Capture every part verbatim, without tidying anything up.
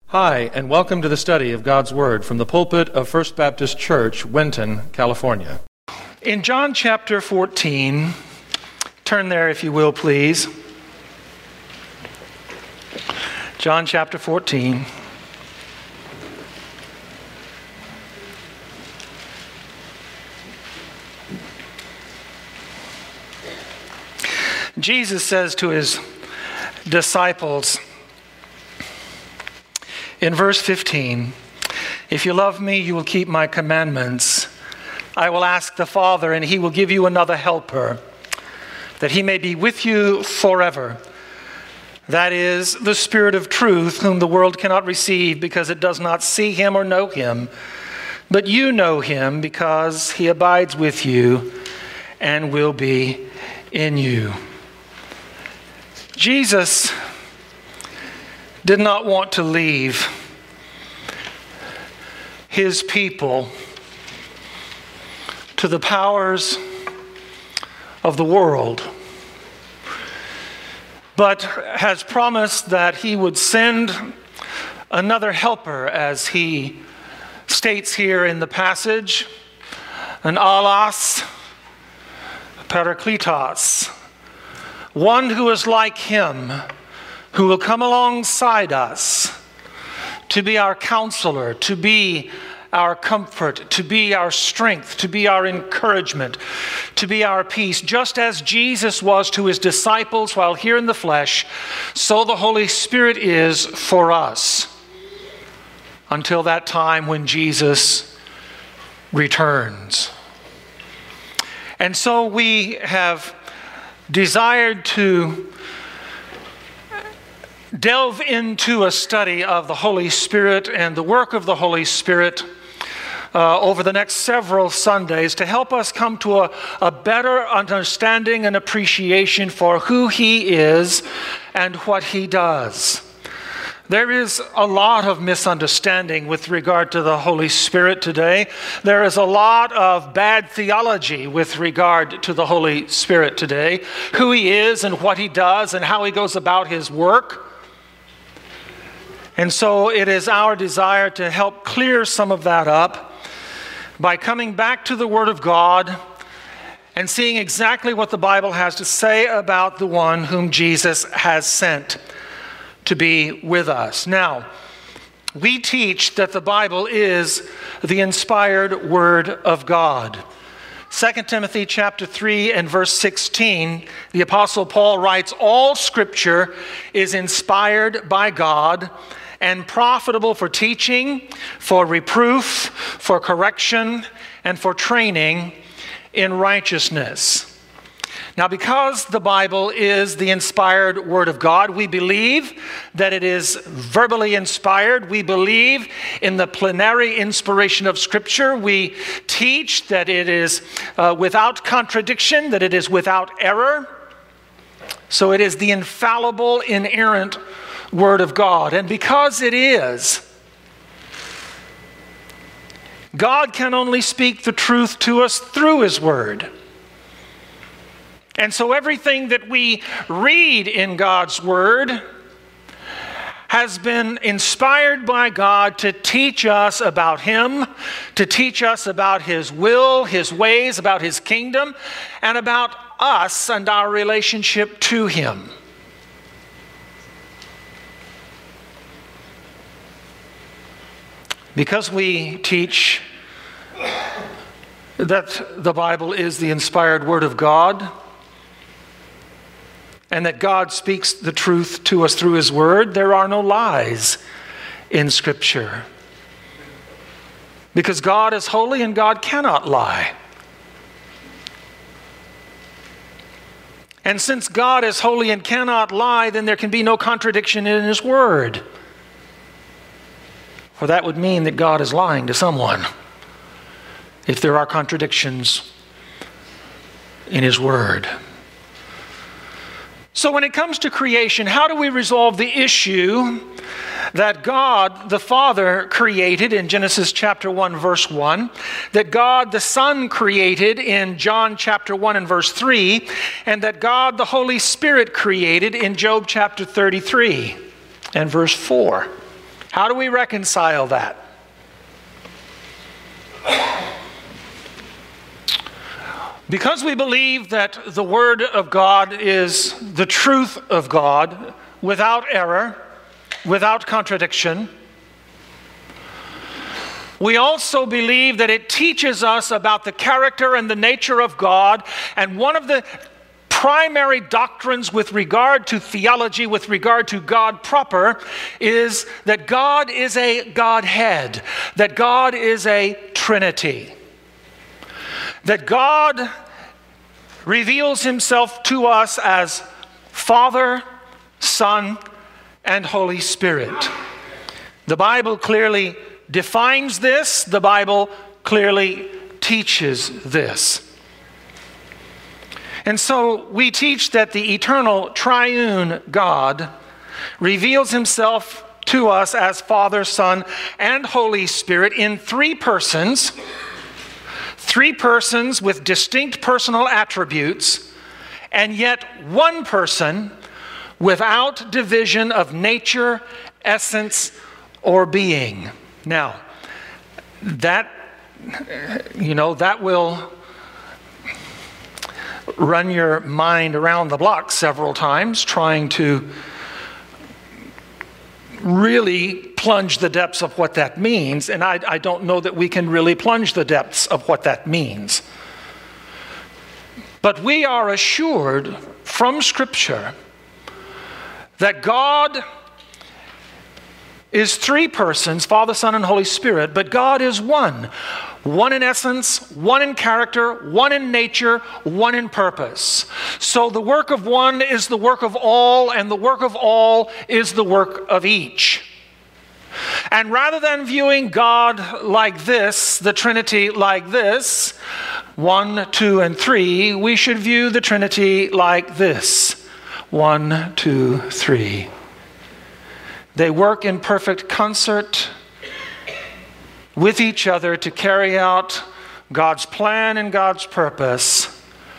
Hi, and welcome to the study of God's Word from the pulpit of First Baptist Church, Winton, California. In John chapter fourteen, turn there if you will, please. John chapter fourteen. Jesus says to his disciples in verse fifteen, "If you love me, you will keep my commandments. I will ask the Father, and he will give you another helper, that he may be with you forever. That is, the Spirit of truth, whom the world cannot receive because it does not see him or know him. But you know him because he abides with you and will be in you." Jesus did not want to leave his people to the powers of the world, but has promised that he would send another helper, as he states here in the passage, an allos parakletos, one who is like him, who will come alongside us to be our counselor, to be our comfort, to be our strength, to be our encouragement, to be our peace. Just as Jesus was to his disciples while here in the flesh, so the Holy Spirit is for us until that time when Jesus returns. And so we have desired to delve into a study of the Holy Spirit and the work of the Holy Spirit uh, over the next several Sundays to help us come to a, a better understanding and appreciation for who he is and what he does. There is a lot of misunderstanding with regard to the Holy Spirit today. There is a lot of bad theology with regard to the Holy Spirit today, who he is and what he does and how he goes about his work. And so it is our desire to help clear some of that up by coming back to the Word of God and seeing exactly what the Bible has to say about the one whom Jesus has sent to be with us. Now, we teach that the Bible is the inspired Word of God. Second Timothy chapter three and verse sixteen, the Apostle Paul writes, "All Scripture is inspired by God and profitable for teaching, for reproof, for correction, and for training in righteousness." Now, because the Bible is the inspired Word of God, we believe that it is verbally inspired. We believe in the plenary inspiration of Scripture. We teach that it is uh, without contradiction, that it is without error. So it is the infallible, inerrant Word of God. And because it is, God can only speak the truth to us through his Word. And so everything that we read in God's Word has been inspired by God to teach us about him, to teach us about his will, his ways, about his kingdom, and about us and our relationship to him. Because we teach that the Bible is the inspired Word of God, and that God speaks the truth to us through his Word, there are no lies in Scripture. Because God is holy and God cannot lie. And since God is holy and cannot lie, then there can be no contradiction in his Word. For that would mean that God is lying to someone if there are contradictions in his Word. So when it comes to creation, how do we resolve the issue that God the Father created in Genesis chapter one, verse one, that God the Son created in John chapter one and verse three, and that God the Holy Spirit created in Job chapter thirty-three and verse four? How do we reconcile that? Because we believe that the Word of God is the truth of God, without error, without contradiction, we also believe that it teaches us about the character and the nature of God. And one of the primary doctrines with regard to theology, with regard to God proper, is that God is a Godhead, that God is a Trinity. That God reveals himself to us as Father, Son, and Holy Spirit. The Bible clearly defines this. The Bible clearly teaches this. And so we teach that the eternal triune God reveals himself to us as Father, Son, and Holy Spirit in three persons. Three persons with distinct personal attributes, and yet one person without division of nature, essence, or being. Now, that, you know, that will run your mind around the block several times, trying to really plunge the depths of what that means. And I, I don't know that we can really plunge the depths of what that means. But we are assured from Scripture that God is three persons, Father, Son, and Holy Spirit, but God is one. One in essence, one in character, one in nature, one in purpose. So the work of one is the work of all, and the work of all is the work of each. And rather than viewing God like this, the Trinity like this, one, two, and three, we should view the Trinity like this. One, two, three. They work in perfect concert with each other to carry out God's plan and God's purpose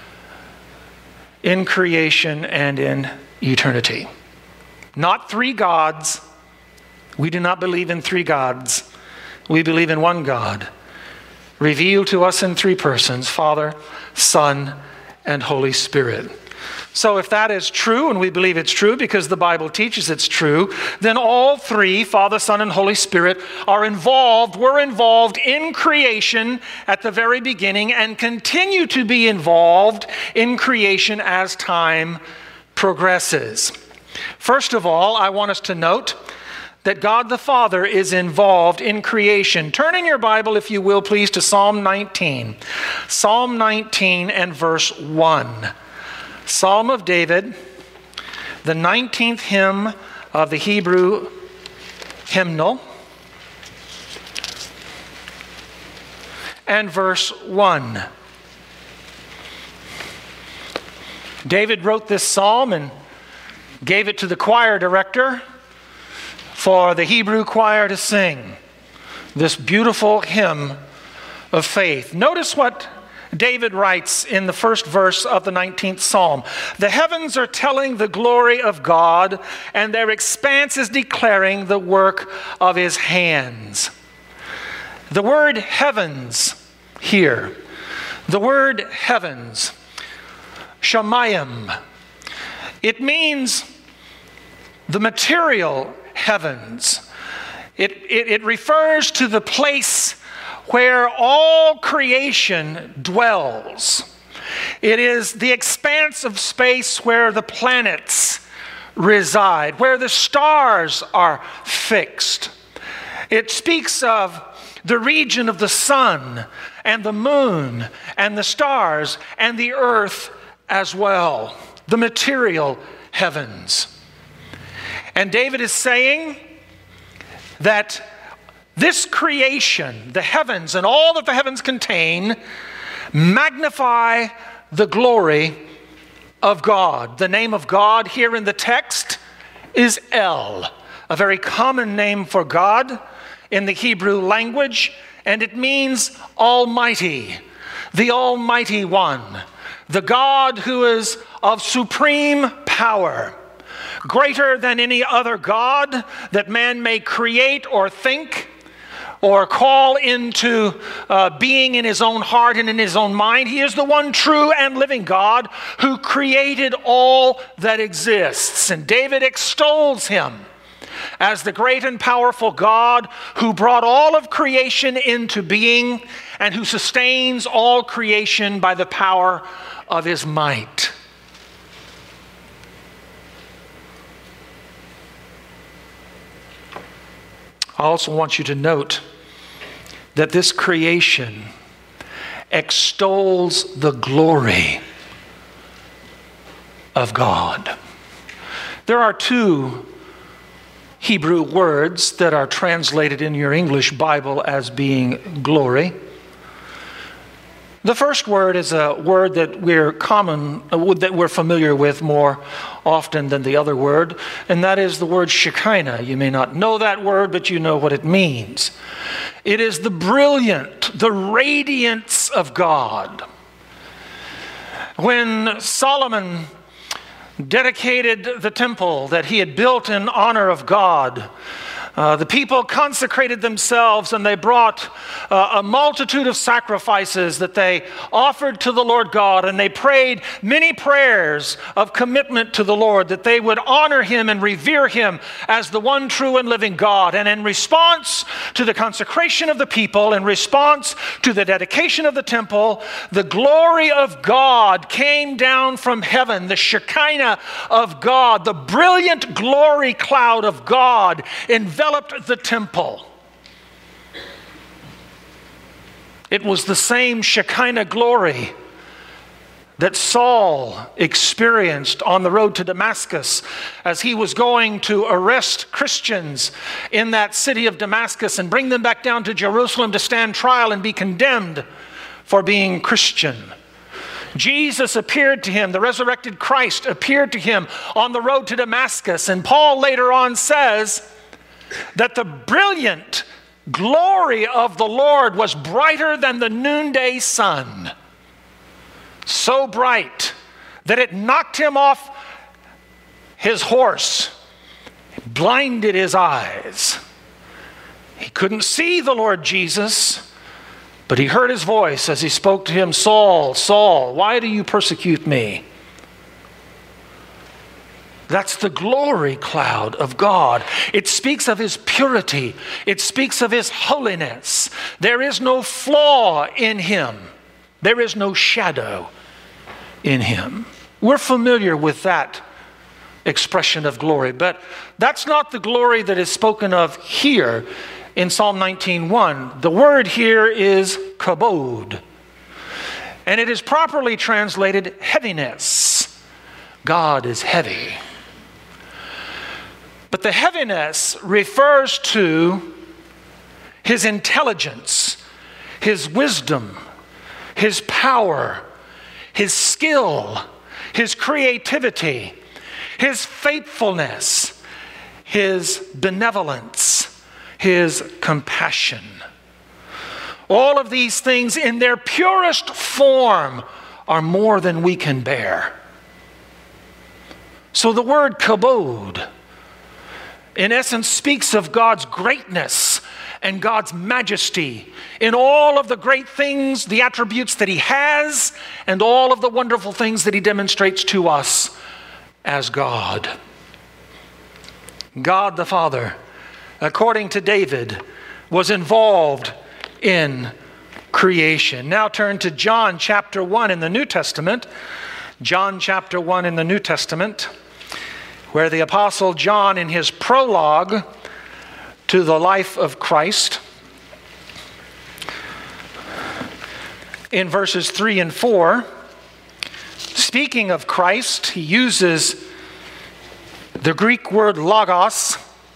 in creation and in eternity. Not three gods. We do not believe in three gods. We believe in one God, revealed to us in three persons, Father, Son, and Holy Spirit. So if that is true, and we believe it's true because the Bible teaches it's true, then all three, Father, Son, and Holy Spirit, are involved, were involved in creation at the very beginning and continue to be involved in creation as time progresses. First of all, I want us to note that God the Father is involved in creation. Turn in your Bible, if you will, please, to Psalm nineteen. Psalm nineteen and verse one. Psalm of David, the nineteenth hymn of the Hebrew hymnal, and verse one. David wrote this psalm and gave it to the choir director for the Hebrew choir to sing this beautiful hymn of faith. Notice what David writes in the first verse of the nineteenth Psalm. The heavens are telling the glory of God, and their expanse is declaring the work of his hands. The word heavens here, the word heavens, shamayim, it means the material heavens. It, it, it refers to the place where all creation dwells. It is the expanse of space where the planets reside, where the stars are fixed. It speaks of the region of the sun and the moon and the stars and the earth as well, the material heavens. And David is saying that this creation, the heavens and all that the heavens contain, magnify the glory of God. The name of God here in the text is El, a very common name for God in the Hebrew language, and it means Almighty, the Almighty One, the God who is of supreme power, greater than any other god that man may create or think or call into uh, being in his own heart and in his own mind. He is the one true and living God who created all that exists. And David extols him as the great and powerful God who brought all of creation into being and who sustains all creation by the power of his might. I also want you to note that this creation extols the glory of God. There are two Hebrew words that are translated in your English Bible as being glory. The first word is a word that we're common, that we're familiar with more often than the other word, and that is the word Shekinah. You may not know that word, but you know what it means. It is the brilliant, the radiance of God. When Solomon dedicated the temple that he had built in honor of God, Uh, the people consecrated themselves and they brought uh, a multitude of sacrifices that they offered to the Lord God, and they prayed many prayers of commitment to the Lord that they would honor him and revere him as the one true and living God. And in response to the consecration of the people, in response to the dedication of the temple, the glory of God came down from heaven, the Shekinah of God, the brilliant glory cloud of God enveloped the temple. It was the same Shekinah glory that Saul experienced on the road to Damascus as he was going to arrest Christians in that city of Damascus and bring them back down to Jerusalem to stand trial and be condemned for being Christian. Jesus appeared to him, the resurrected Christ appeared to him on the road to Damascus, and Paul later on says that the brilliant glory of the Lord was brighter than the noonday sun. So bright that it knocked him off his horse, blinded his eyes. He couldn't see the Lord Jesus, but he heard his voice as he spoke to him, "Saul, Saul, why do you persecute me?" That's the glory cloud of God. It speaks of his purity. It speaks of his holiness. There is no flaw in him. There is no shadow in him. We're familiar with that expression of glory, but that's not the glory that is spoken of here in Psalm nineteen one. The word here is kabod, and it is properly translated heaviness. God is heavy. But the heaviness refers to his intelligence, his wisdom, his power, his skill, his creativity, his faithfulness, his benevolence, his compassion. All of these things in their purest form are more than we can bear. So the word kabod, in essence, speaks of God's greatness and God's majesty in all of the great things, the attributes that he has, and all of the wonderful things that he demonstrates to us as God. God the Father, according to David, was involved in creation. Now turn to John chapter one in the New Testament. John chapter one in the New Testament, where the Apostle John, in his prologue to the life of Christ, in verses three and four, speaking of Christ, he uses the Greek word logos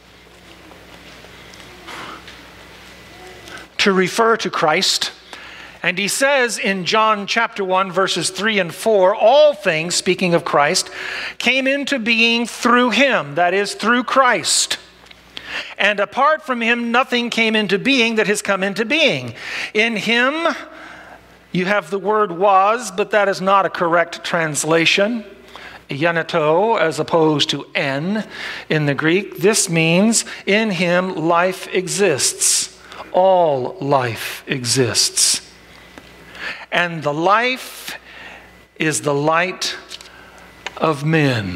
to refer to Christ. And he says in John chapter one, verses three and four, all things, speaking of Christ, came into being through him, that is, through Christ. And apart from him, nothing came into being that has come into being. In him, you have the word was, but that is not a correct translation. Geneto as opposed to en in the Greek. This means in him life exists. All life exists. And the life is the light of men.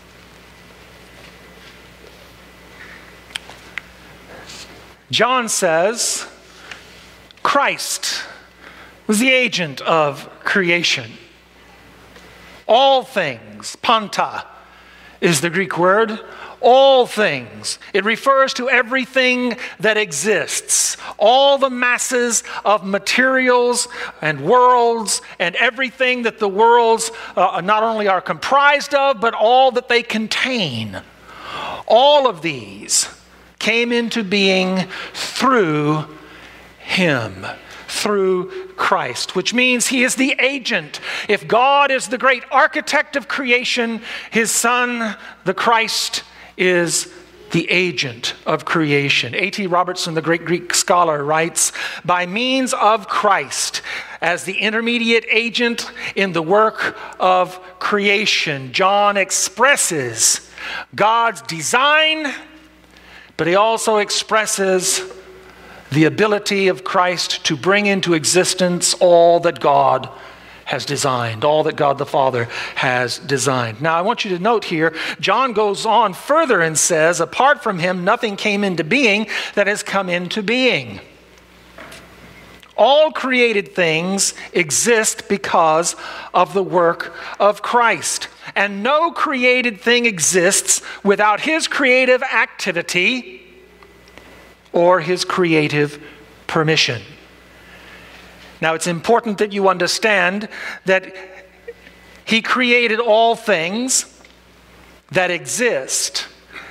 John says Christ was the agent of creation. All things, panta is the Greek word, all things. It refers to everything that exists. All the masses of materials and worlds and everything that the worlds uh, not only are comprised of, but all that they contain. All of these came into being through him, through Christ, which means he is the agent. If God is the great architect of creation, his Son, the Christ, is the agent of creation. A T Robertson, the great Greek scholar, writes, by means of Christ, as the intermediate agent in the work of creation, John expresses God's design, but he also expresses the ability of Christ to bring into existence all that God has designed, all that God the Father has designed. Now, I want you to note here, John goes on further and says, apart from him, nothing came into being that has come into being. All created things exist because of the work of Christ. And no created thing exists without his creative activity or his creative permission. Now, it's important that you understand that he created all things that exist.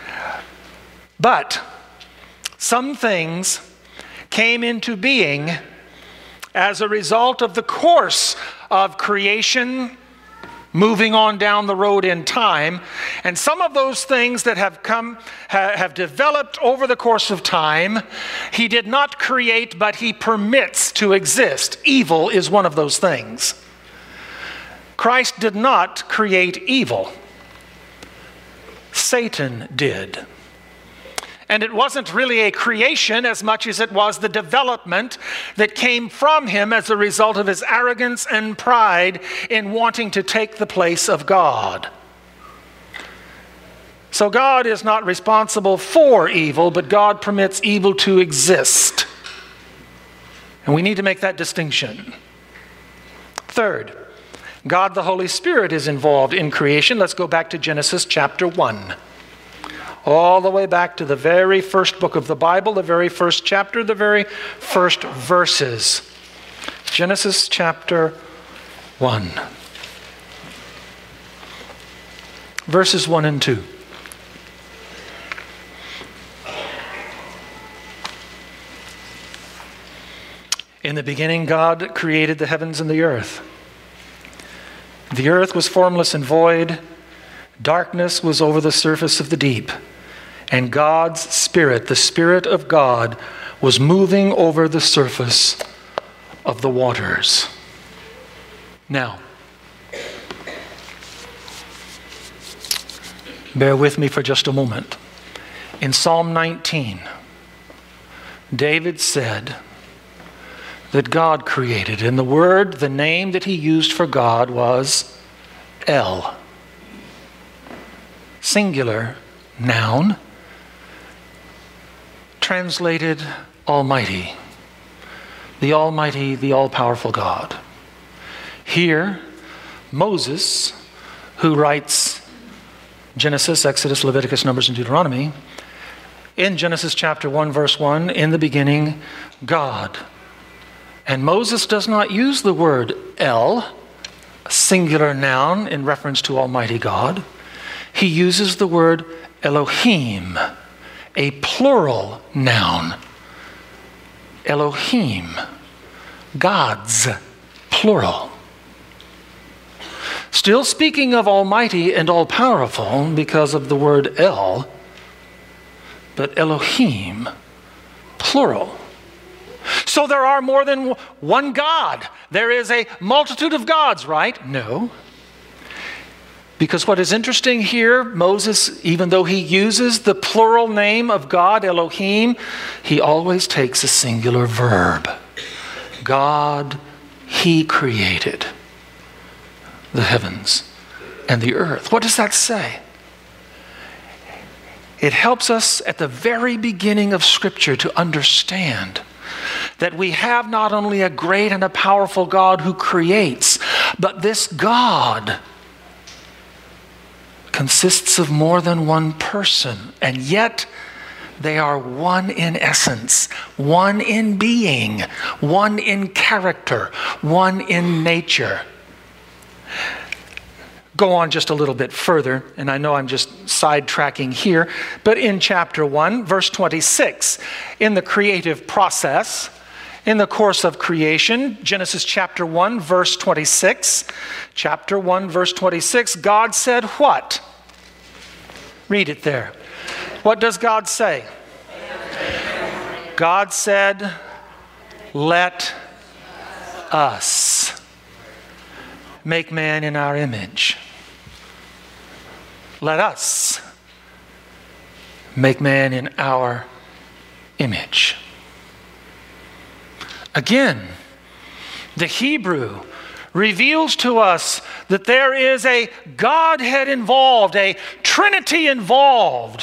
But some things came into being as a result of the course of creation moving on down the road in time. And some of those things that have come, ha, have developed over the course of time, he did not create, but he permits to exist. Evil is one of those things. Christ did not create evil. Satan did. And it wasn't really a creation as much as it was the development that came from him as a result of his arrogance and pride in wanting to take the place of God. So God is not responsible for evil, but God permits evil to exist. And we need to make that distinction. Third, God the Holy Spirit is involved in creation. Let's go back to Genesis chapter one. All the way back to the very first book of the Bible, the very first chapter, the very first verses. Genesis chapter one. Verses one and two. In the beginning, God created the heavens and the earth. The earth was formless and void. Darkness was over the surface of the deep. And God's Spirit, the Spirit of God, was moving over the surface of the waters. Now, bear with me for just a moment. In Psalm nineteen, David said that God created, and the word, the name that he used for God was El. Singular noun, translated Almighty. The Almighty, the all-powerful God. Here, Moses, who writes Genesis, Exodus, Leviticus, Numbers, and Deuteronomy, in Genesis chapter one, verse one, in the beginning, God. And Moses does not use the word El, a singular noun in reference to Almighty God. He uses the word Elohim, a plural noun. Elohim, gods, plural. Still speaking of Almighty and all-powerful because of the word El, but Elohim, plural. So there are more than one God. There is a multitude of gods, right? No. Because what is interesting here, Moses, even though he uses the plural name of God, Elohim, he always takes a singular verb. God, he created the heavens and the earth. What does that say? It helps us at the very beginning of Scripture to understand that we have not only a great and a powerful God who creates, but this God consists of more than one person, and yet they are one in essence, one in being, one in character, one in nature. Go on just a little bit further, and I know I'm just sidetracking here, but in chapter one, verse twenty-six, in the creative process, in the course of creation, Genesis chapter one, verse twenty-six, chapter one, verse twenty-six, God said what? Read it there. What does God say? God said, let us make man in our image. Let us make man in our image. Again, the Hebrew reveals to us that there is a Godhead involved, a Trinity involved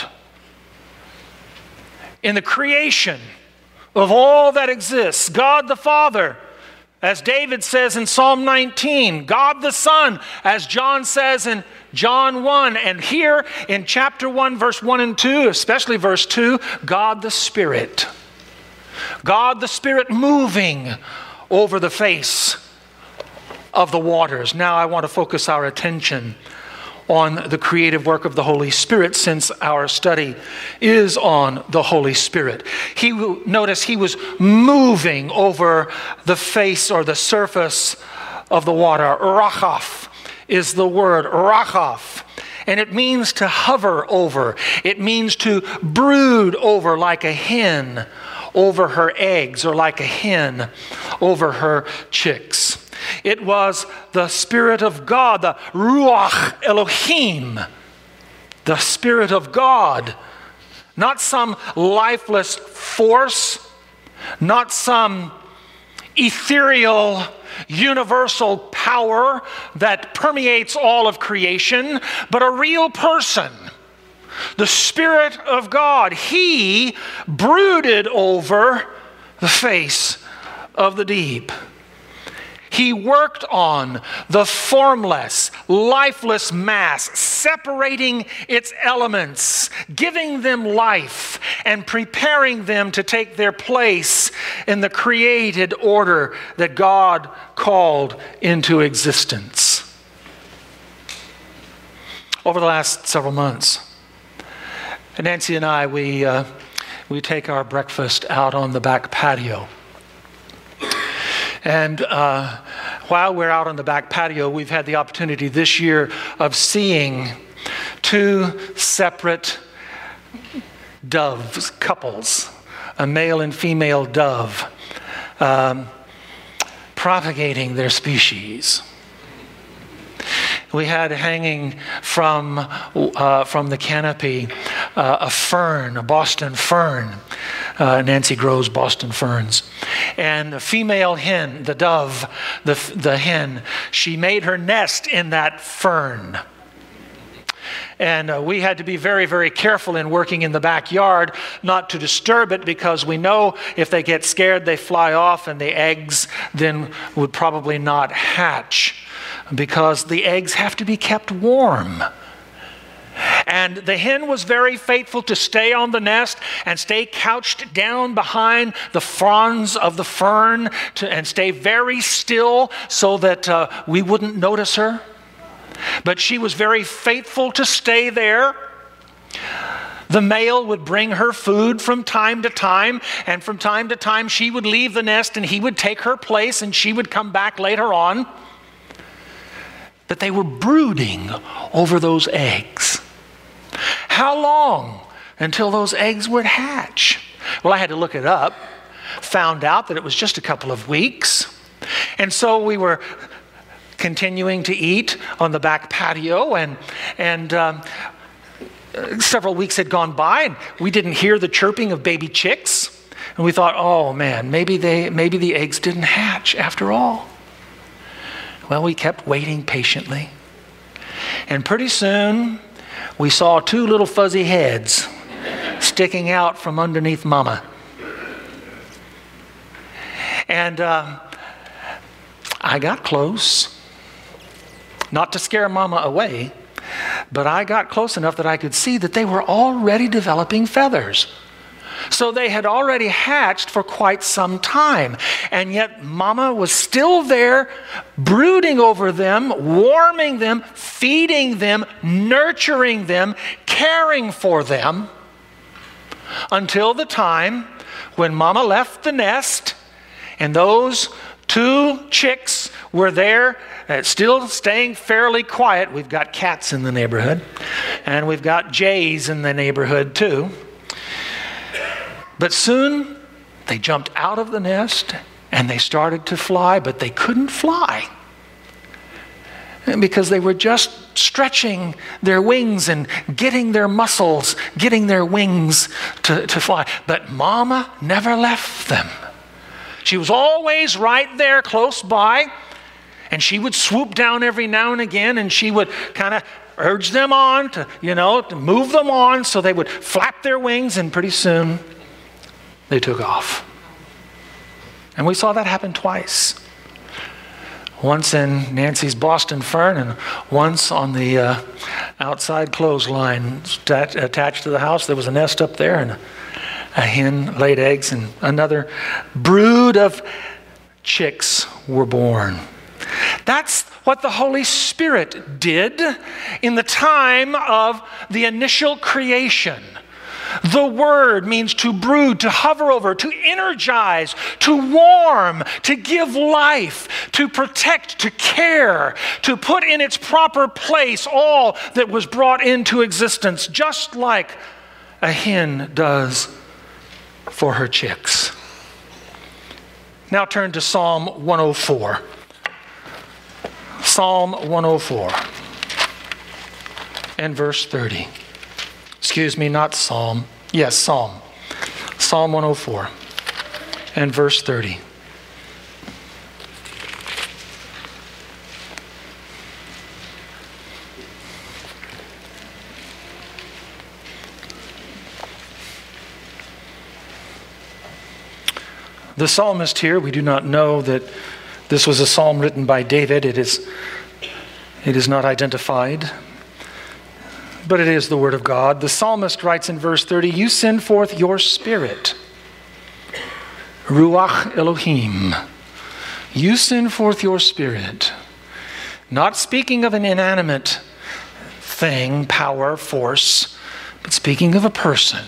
in the creation of all that exists. God the Father, as David says in Psalm nineteen, God the Son, as John says in John one, and here in chapter one, verse one and two, especially verse two, God the Spirit. God the Spirit moving over the face of the waters. Now I want to focus our attention on the creative work of the Holy Spirit, since our study is on the Holy Spirit. He, notice he was moving over the face or the surface of the water. Rachaf is the word, rachaf. And it means to hover over. It means to brood over, like a hen over her eggs, or like a hen over her chicks. It was the Spirit of God, the Ruach Elohim, the Spirit of God. Not some lifeless force, not some ethereal, universal power that permeates all of creation, but a real person. The Spirit of God. He brooded over the face of the deep. He worked on the formless, lifeless mass, separating its elements, giving them life, and preparing them to take their place in the created order that God called into existence. Over the last several months, Nancy and I, we, uh, we take our breakfast out on the back patio. And uh, while we're out on the back patio, we've had the opportunity this year of seeing two separate doves, couples, a male and female dove, um, propagating their species. We had hanging from, uh, from the canopy uh, a fern, a Boston fern. Uh, Nancy grows Boston ferns. And the female hen, the dove, the, the hen, she made her nest in that fern. And uh, we had to be very, very careful in working in the backyard not to disturb it, because we know if they get scared, they fly off, and the eggs then would probably not hatch, because the eggs have to be kept warm. And the hen was very faithful to stay on the nest and stay couched down behind the fronds of the fern to, and stay very still so that uh, we wouldn't notice her. But she was very faithful to stay there. The male would bring her food from time to time, and from time to time she would leave the nest and he would take her place, and she would come back later on. But they were brooding over those eggs. How long until those eggs would hatch? Well, I had to look it up, found out that it was just a couple of weeks. And so we were continuing to eat on the back patio, and, and um, several weeks had gone by, and we didn't hear the chirping of baby chicks. And we thought, oh man, maybe they, maybe the eggs didn't hatch after all. Well, we kept waiting patiently. And pretty soon, we saw two little fuzzy heads sticking out from underneath Mama. And uh, I got close, not to scare Mama away, but I got close enough that I could see that they were already developing feathers. So they had already hatched for quite some time. And yet Mama was still there, brooding over them, warming them, feeding them, nurturing them, caring for them, until the time when Mama left the nest and those two chicks were there, uh, still staying fairly quiet. We've got cats in the neighborhood, and we've got jays in the neighborhood too. But soon they jumped out of the nest and they started to fly, but they couldn't fly because they were just stretching their wings and getting their muscles, getting their wings to, to fly. But Mama never left them. She was always right there close by, and she would swoop down every now and again, and she would kind of urge them on to, you know, to move them on so they would flap their wings, and pretty soon they took off. And we saw that happen twice. Once in Nancy's Boston fern, and once on the uh, outside clothesline attached to the house. There was a nest up there, and a hen laid eggs, and another brood of chicks were born. That's what the Holy Spirit did in the time of the initial creation. The word means to brood, to hover over, to energize, to warm, to give life, to protect, to care, to put in its proper place all that was brought into existence, just like a hen does for her chicks. Now turn to Psalm one oh four. Psalm one oh four and verse thirty. Excuse me, not Psalm. Yes, Psalm. Psalm one oh four and verse thirty. The psalmist here, we do not know that this was a psalm written by David. It is, it is not identified, but it is the word of God. The psalmist writes in verse thirty, "You send forth your spirit, Ruach Elohim. You send forth your spirit." Not speaking of an inanimate thing, power, force, but speaking of a person.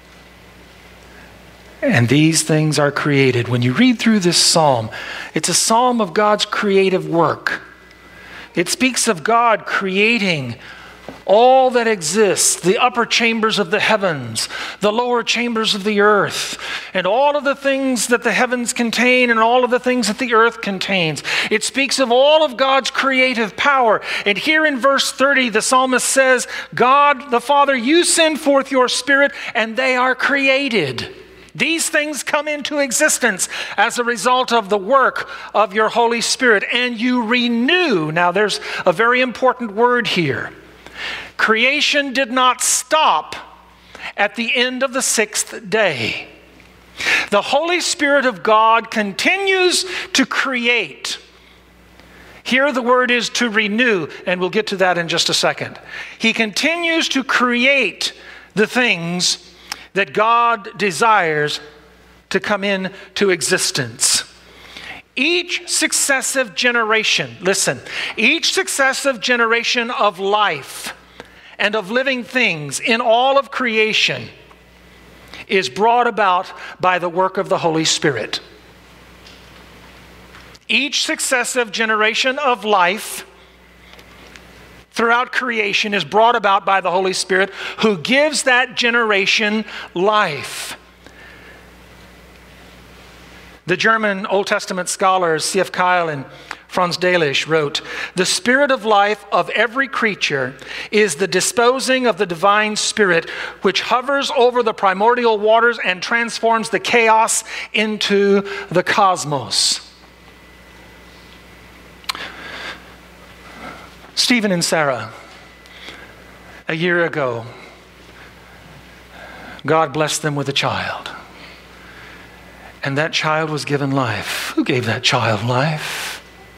And these things are created. When you read through this psalm, it's a psalm of God's creative work. It speaks of God creating all that exists, the upper chambers of the heavens, the lower chambers of the earth, and all of the things that the heavens contain and all of the things that the earth contains. It speaks of all of God's creative power. And here in verse thirty, the psalmist says, God the Father, you send forth your spirit and they are created. These things come into existence as a result of the work of your Holy Spirit, and you renew. Now there's a very important word here. Creation did not stop at the end of the sixth day. The Holy Spirit of God continues to create. Here the word is to renew, and we'll get to that in just a second. He continues to create the things that God desires to come into existence. Each successive generation, listen, each successive generation of life and of living things in all of creation is brought about by the work of the Holy Spirit. Each successive generation of life throughout creation is brought about by the Holy Spirit, who gives that generation life. The German Old Testament scholar C F Keil in Franz Delitzsch wrote, "The spirit of life of every creature is the disposing of the divine spirit which hovers over the primordial waters and transforms the chaos into the cosmos." Stephen and Sarah, a year ago, God blessed them with a child. And that child was given life. Who gave that child life?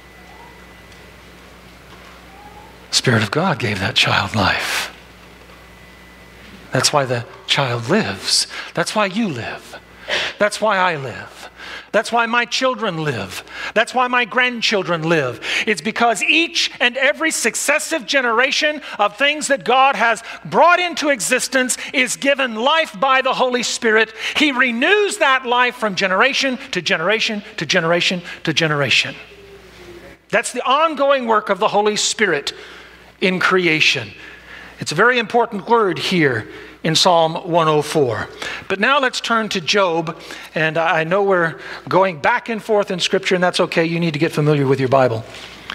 The Spirit of God gave that child life. That's why the child lives. That's why you live. That's why I live. That's why my children live. That's why my grandchildren live. It's because each and every successive generation of things that God has brought into existence is given life by the Holy Spirit. He renews that life from generation to generation to generation to generation. That's the ongoing work of the Holy Spirit in creation. It's a very important word here in Psalm one oh four. But now let's turn to Job. And I know we're going back and forth in Scripture, and that's okay. You need to get familiar with your Bible.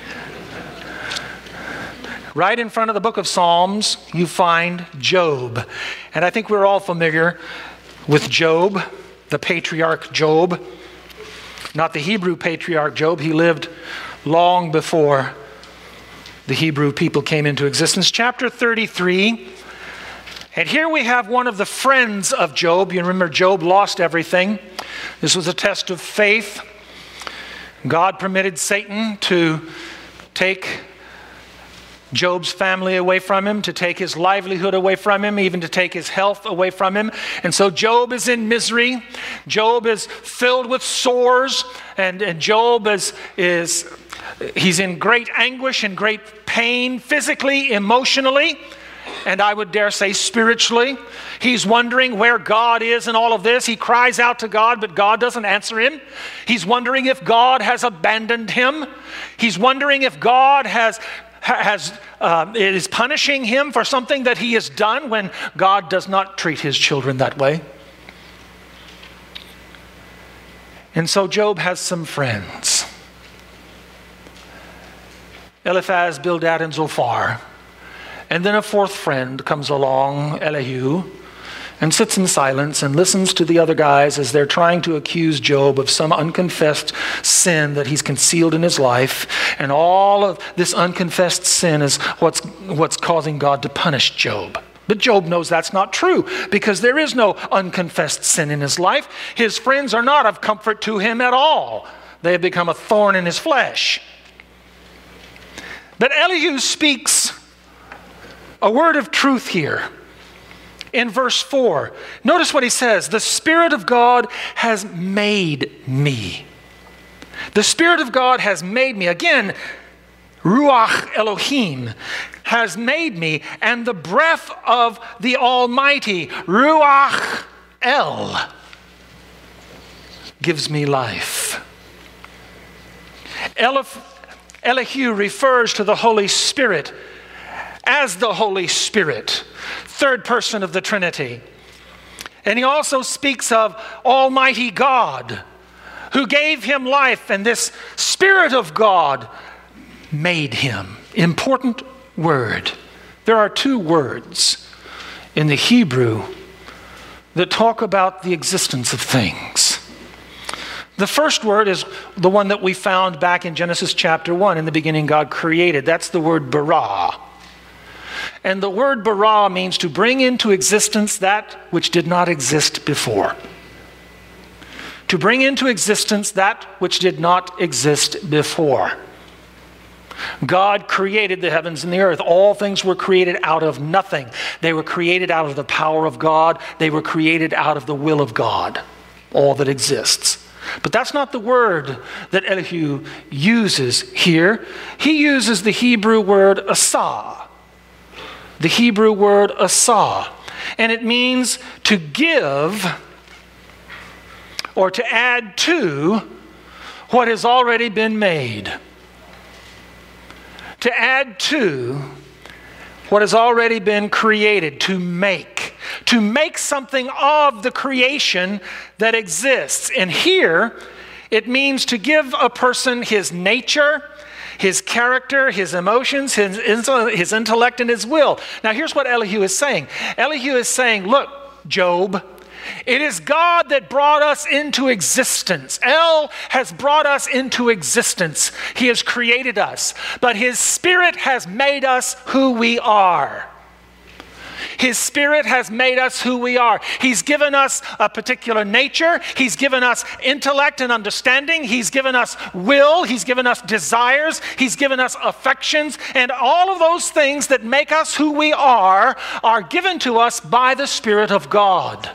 Right in front of the book of Psalms, you find Job. And I think we're all familiar with Job, the patriarch Job. Not the Hebrew patriarch Job. He lived long before the Hebrew people came into existence. Chapter thirty-three. And here we have one of the friends of Job. You remember Job lost everything. This was a test of faith. God permitted Satan to take Job's family away from him, to take his livelihood away from him, even to take his health away from him. And so Job is in misery. Job is filled with sores. And, and Job is, is, he's in great anguish and great pain, physically, emotionally, and I would dare say spiritually. He's wondering where God is in all of this. He cries out to God, but God doesn't answer him. He's wondering if God has abandoned him. He's wondering if God has has uh, is punishing him for something that he has done, when God does not treat his children that way. And so Job has some friends. Eliphaz, Bildad, and Zophar. And then a fourth friend comes along, Elihu, and sits in silence and listens to the other guys as they're trying to accuse Job of some unconfessed sin that he's concealed in his life. And all of this unconfessed sin is what's, what's causing God to punish Job. But Job knows that's not true, because there is no unconfessed sin in his life. His friends are not of comfort to him at all. They have become a thorn in his flesh. But Elihu speaks a word of truth here in verse four. Notice what he says. The Spirit of God has made me. The Spirit of God has made me. Again, Ruach Elohim has made me, and the breath of the Almighty, Ruach El, gives me life. Elif, Elihu refers to the Holy Spirit as the Holy Spirit, third person of the Trinity. And he also speaks of Almighty God, who gave him life, and this Spirit of God made him. Important word. There are two words in the Hebrew that talk about the existence of things. The first word is the one that we found back in Genesis chapter one. In the beginning, God created. That's the word bara. And the word bara means to bring into existence that which did not exist before. To bring into existence that which did not exist before. God created the heavens and the earth. All things were created out of nothing. They were created out of the power of God. They were created out of the will of God. All that exists. But that's not the word that Elihu uses here. He uses the Hebrew word asah. The Hebrew word asah. And it means to give or to add to what has already been made. To add to what has already been created, to make. To make something of the creation that exists. And here, it means to give a person his nature, his character, his emotions, his, his intellect, and his will. Now here's what Elihu is saying. Elihu is saying, look, Job, it is God that brought us into existence. El has brought us into existence. He has created us, but his Spirit has made us who we are. His Spirit has made us who we are. He's given us a particular nature. He's given us intellect and understanding. He's given us will. He's given us desires. He's given us affections. And all of those things that make us who we are are given to us by the Spirit of God.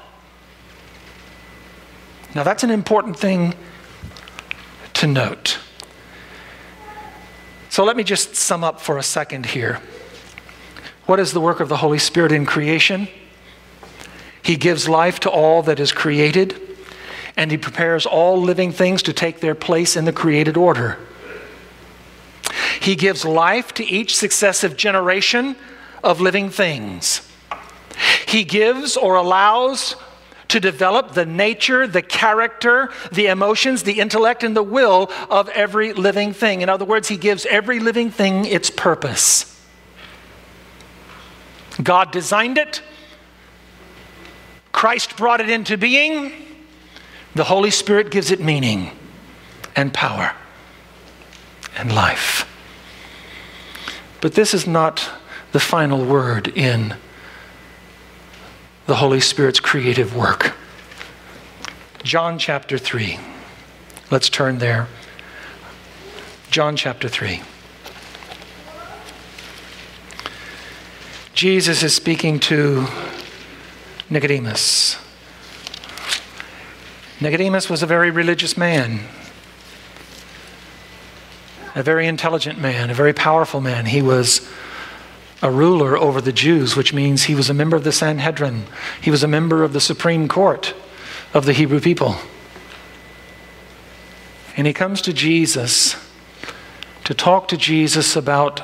Now that's an important thing to note. So let me just sum up for a second here. What is the work of the Holy Spirit in creation? He gives life to all that is created, and he prepares all living things to take their place in the created order. He gives life to each successive generation of living things. He gives or allows to develop the nature, the character, the emotions, the intellect, and the will of every living thing. In other words, he gives every living thing its purpose. God designed it. Christ brought it into being. The Holy Spirit gives it meaning and power and life. But this is not the final word in the Holy Spirit's creative work. John chapter three. Let's turn there. John chapter three. Jesus is speaking to Nicodemus. Nicodemus was a very religious man, a very intelligent man, a very powerful man. He was a ruler over the Jews, which means he was a member of the Sanhedrin. He was a member of the Supreme Court of the Hebrew people. And he comes to Jesus to talk to Jesus about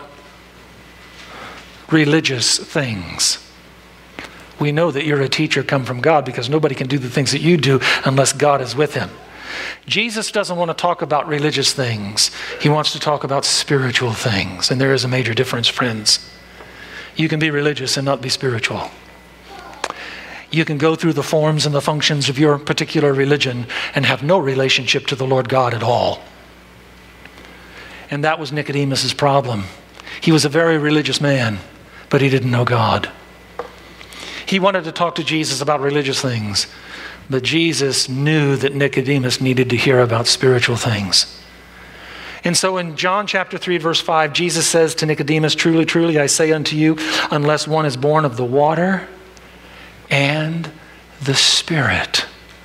religious things. We know that you're a teacher come from God because nobody can do the things that you do unless God is with him. Jesus doesn't want to talk about religious things. He wants to talk about spiritual things. And there is a major difference, friends. You can be religious and not be spiritual. You can go through the forms and the functions of your particular religion and have no relationship to the Lord God at all. And that was Nicodemus's problem. He was a very religious man, but he didn't know God. He wanted to talk to Jesus about religious things, but Jesus knew that Nicodemus needed to hear about spiritual things. And so in John chapter three, verse five, Jesus says to Nicodemus, "Truly, truly, I say unto you, unless one is born of the water and the Spirit,"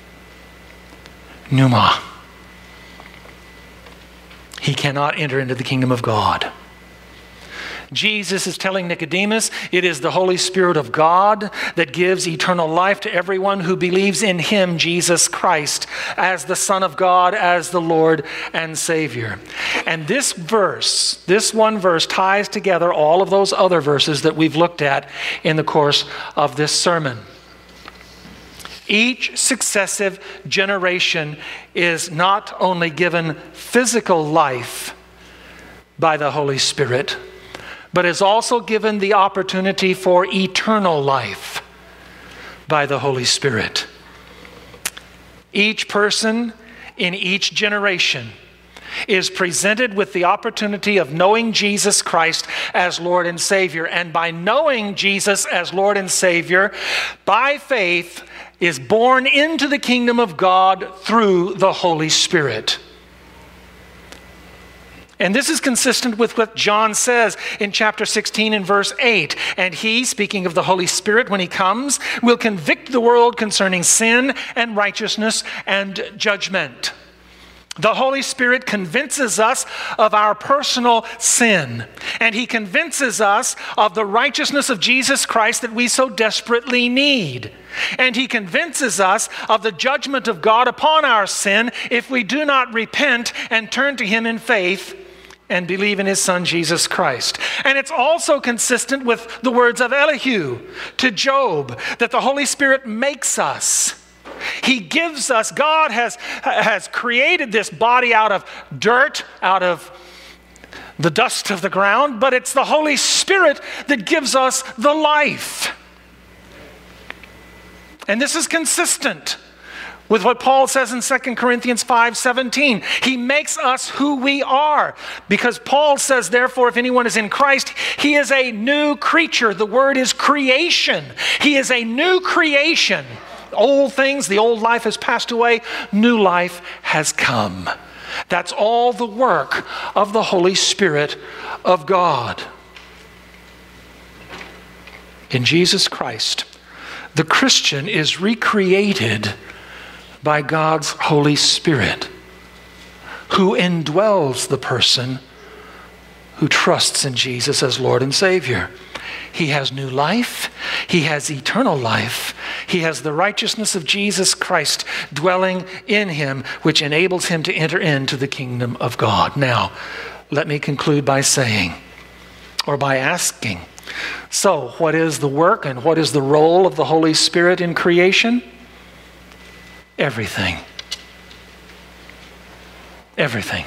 pneuma, he cannot enter into the kingdom of God. Jesus is telling Nicodemus, it is the Holy Spirit of God that gives eternal life to everyone who believes in him, Jesus Christ, as the Son of God, as the Lord and Savior. And this verse, this one verse, ties together all of those other verses that we've looked at in the course of this sermon. Each successive generation is not only given physical life by the Holy Spirit, but is also given the opportunity for eternal life by the Holy Spirit. Each person in each generation is presented with the opportunity of knowing Jesus Christ as Lord and Savior. And by knowing Jesus as Lord and Savior, by faith, is born into the kingdom of God through the Holy Spirit. And this is consistent with what John says in chapter sixteen and verse eight. And he, speaking of the Holy Spirit when he comes, will convict the world concerning sin and righteousness and judgment. The Holy Spirit convinces us of our personal sin. And he convinces us of the righteousness of Jesus Christ that we so desperately need. And he convinces us of the judgment of God upon our sin if we do not repent and turn to him in faith and believe in his Son, Jesus Christ. And it's also consistent with the words of Elihu to Job, that the Holy Spirit makes us. He gives us, God has, has created this body out of dirt, out of the dust of the ground, but it's the Holy Spirit that gives us the life. And this is consistent with what Paul says in Second Corinthians five seventeen. He makes us who we are. Because Paul says, therefore, if anyone is in Christ, he is a new creature. The word is creation. He is a new creation. Old things, the old life has passed away. New life has come. That's all the work of the Holy Spirit of God. In Jesus Christ, the Christian is recreated by God's Holy Spirit, who indwells the person who trusts in Jesus as Lord and Savior. He has new life. He has eternal life. He has the righteousness of Jesus Christ dwelling in him, which enables him to enter into the kingdom of God. Now, let me conclude by saying, or by asking, so what is the work and what is the role of the Holy Spirit in creation? Everything. Everything.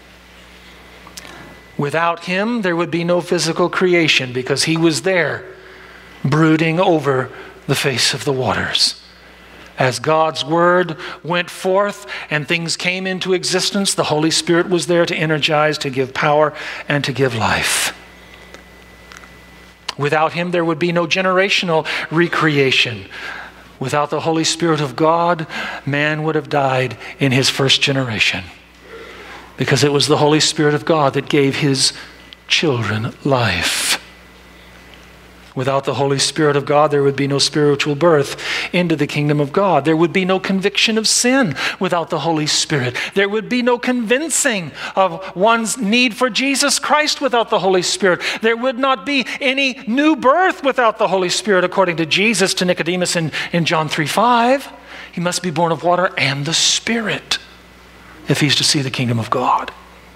Without him, there would be no physical creation because he was there brooding over the face of the waters. As God's word went forth and things came into existence, the Holy Spirit was there to energize, to give power, and to give life. Without him, there would be no generational recreation. Without the Holy Spirit of God, man would have died in his first generation. Because it was the Holy Spirit of God that gave his children life. Without the Holy Spirit of God, there would be no spiritual birth into the kingdom of God. There would be no conviction of sin without the Holy Spirit. There would be no convincing of one's need for Jesus Christ without the Holy Spirit. There would not be any new birth without the Holy Spirit, according to Jesus to Nicodemus in, in John three five. He must be born of water and the Spirit if he's to see the kingdom of God.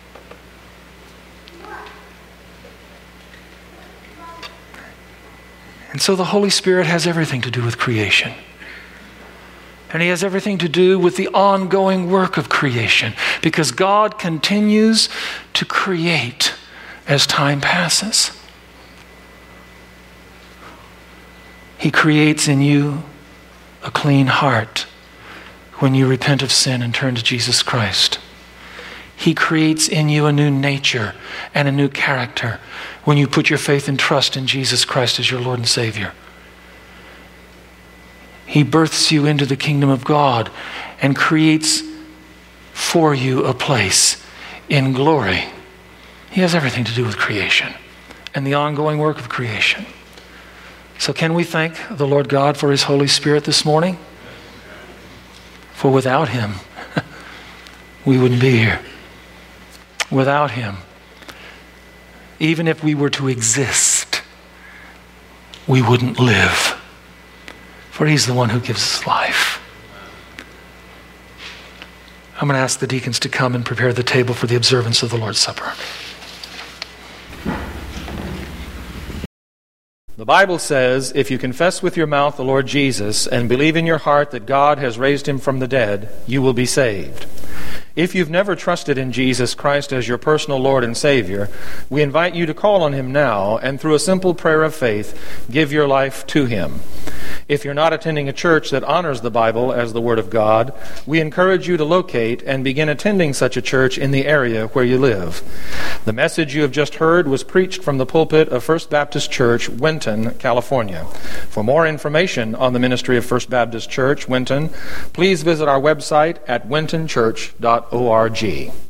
And so the Holy Spirit has everything to do with creation. And he has everything to do with the ongoing work of creation, because God continues to create as time passes. He creates in you a clean heart when you repent of sin and turn to Jesus Christ. He creates in you a new nature and a new character when you put your faith and trust in Jesus Christ as your Lord and Savior. He births you into the kingdom of God and creates for you a place in glory. He has everything to do with creation and the ongoing work of creation. So can we thank the Lord God for his Holy Spirit this morning? For without him, we wouldn't be here. Without him, even if we were to exist, we wouldn't live. For he's the one who gives us life. I'm going to ask the deacons to come and prepare the table for the observance of the Lord's Supper. The Bible says, if you confess with your mouth the Lord Jesus and believe in your heart that God has raised him from the dead, you will be saved. If you've never trusted in Jesus Christ as your personal Lord and Savior, we invite you to call on him now and through a simple prayer of faith, give your life to him. If you're not attending a church that honors the Bible as the Word of God, we encourage you to locate and begin attending such a church in the area where you live. The message you have just heard was preached from the pulpit of First Baptist Church, Winton, California. For more information on the ministry of First Baptist Church, Winton, please visit our website at winton church dot org.